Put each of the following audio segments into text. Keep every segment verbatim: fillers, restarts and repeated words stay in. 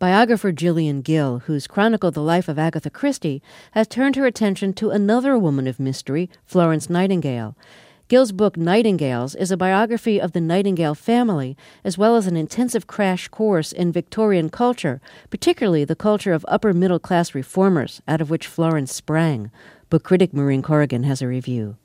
Biographer Gillian Gill, who's chronicled the life of Agatha Christie, has turned her attention to another woman of mystery, Florence Nightingale. Gill's book Nightingales is a biography of the Nightingale family, as well as an intensive crash course in Victorian culture, particularly the culture of upper-middle-class reformers, out of which Florence sprang. Book critic Maureen Corrigan has a review.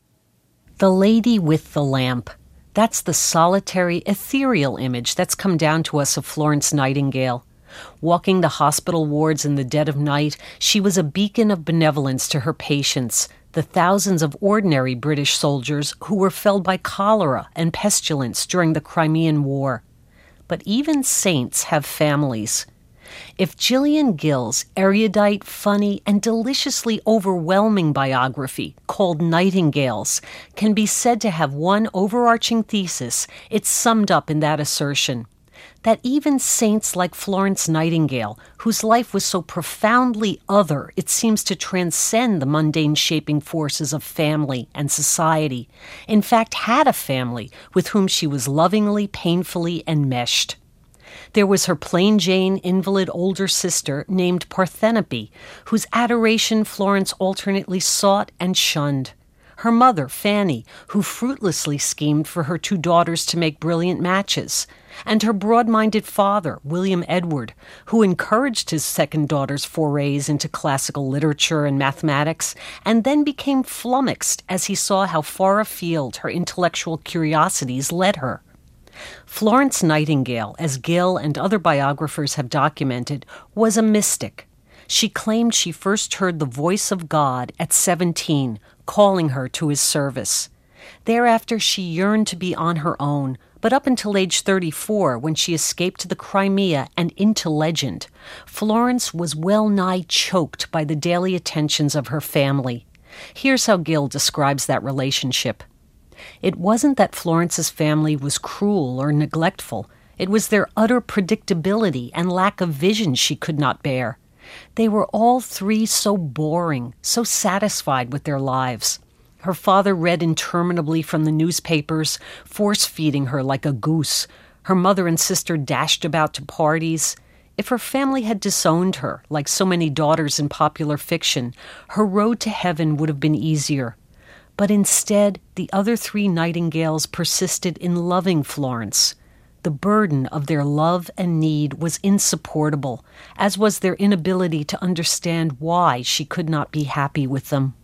The Lady with the Lamp. That's the solitary, ethereal image that's come down to us of Florence Nightingale. Walking the hospital wards in the dead of night, she was a beacon of benevolence to her patients, the thousands of ordinary British soldiers who were felled by cholera and pestilence during the Crimean War. But even saints have families. If Gillian Gill's erudite, funny, and deliciously overwhelming biography, called Nightingales, can be said to have one overarching thesis, it's summed up in that assertion: that even saints like Florence Nightingale, whose life was so profoundly other it seems to transcend the mundane shaping forces of family and society, in fact had a family with whom she was lovingly, painfully enmeshed. There was her plain Jane invalid older sister named Parthenope, whose adoration Florence alternately sought and shunned. Her mother, Fanny, who fruitlessly schemed for her two daughters to make brilliant matches, and her broad-minded father, William Edward, who encouraged his second daughter's forays into classical literature and mathematics, and then became flummoxed as he saw how far afield her intellectual curiosities led her. Florence Nightingale, as Gill and other biographers have documented, was a mystic. She claimed she first heard the voice of God at seventeen, calling her to his service. Thereafter, she yearned to be on her own, but up until age thirty-four, when she escaped to the Crimea and into legend, Florence was well-nigh choked by the daily attentions of her family. Here's how Gill describes that relationship. It wasn't that Florence's family was cruel or neglectful. It was their utter predictability and lack of vision she could not bear. They were all three so boring, so satisfied with their lives. Her father read interminably from the newspapers, force-feeding her like a goose. Her mother and sister dashed about to parties. If her family had disowned her, like so many daughters in popular fiction, her road to heaven would have been easier. But instead, the other three Nightingales persisted in loving Florence. The burden of their love and need was insupportable, as was their inability to understand why she could not be happy with them.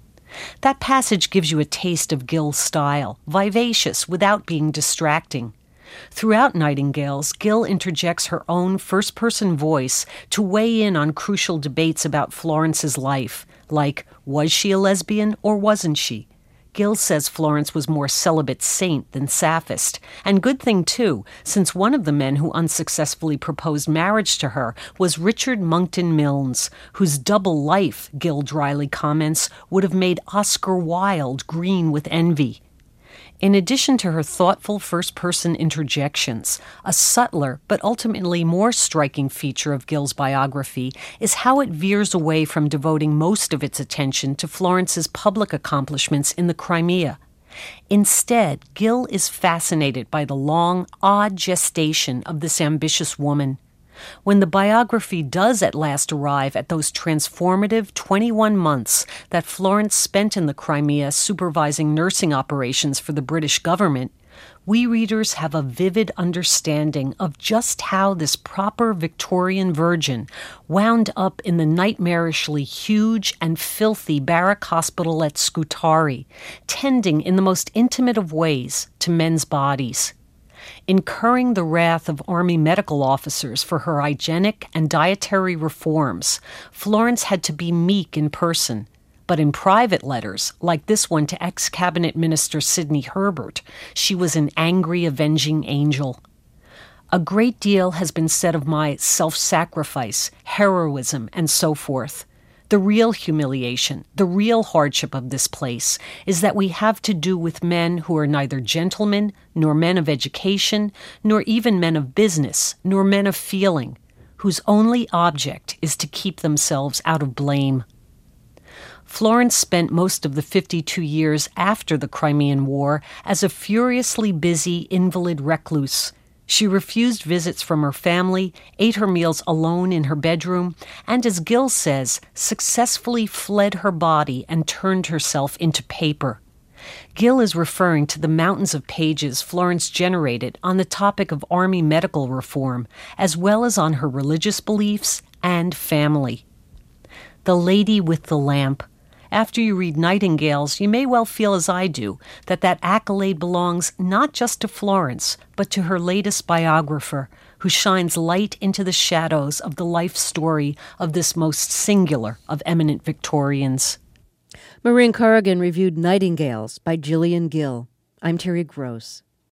That passage gives you a taste of Gill's style, vivacious without being distracting. Throughout Nightingales, Gill interjects her own first-person voice to weigh in on crucial debates about Florence's life, like, was she a lesbian or wasn't she? Gill says Florence was more celibate saint than sapphist, and good thing too, since one of the men who unsuccessfully proposed marriage to her was Richard Monckton Milnes, whose double life, Gill dryly comments, would have made Oscar Wilde green with envy. In addition to her thoughtful first-person interjections, a subtler but ultimately more striking feature of Gill's biography is how it veers away from devoting most of its attention to Florence's public accomplishments in the Crimea. Instead, Gill is fascinated by the long, odd gestation of this ambitious woman. When the biography does at last arrive at those transformative twenty-one months that Florence spent in the Crimea supervising nursing operations for the British government, we readers have a vivid understanding of just how this proper Victorian virgin wound up in the nightmarishly huge and filthy barrack hospital at Scutari, tending in the most intimate of ways to men's bodies. Incurring the wrath of Army medical officers for her hygienic and dietary reforms, Florence had to be meek in person, but in private letters, like this one to ex-cabinet minister Sidney Herbert, she was an angry, avenging angel. A great deal has been said of my self-sacrifice, heroism, and so forth. The real humiliation, the real hardship of this place is that we have to do with men who are neither gentlemen, nor men of education, nor even men of business, nor men of feeling, whose only object is to keep themselves out of blame. Florence spent most of the fifty-two years after the Crimean War as a furiously busy invalid recluse. She refused visits from her family, ate her meals alone in her bedroom, and, as Gill says, successfully fled her body and turned herself into paper. Gill is referring to the mountains of pages Florence generated on the topic of Army medical reform, as well as on her religious beliefs and family. The Lady with the Lamp. After you read Nightingales, you may well feel as I do, that that accolade belongs not just to Florence, but to her latest biographer, who shines light into the shadows of the life story of this most singular of eminent Victorians. Maureen Corrigan reviewed Nightingales by Gillian Gill. I'm Terry Gross.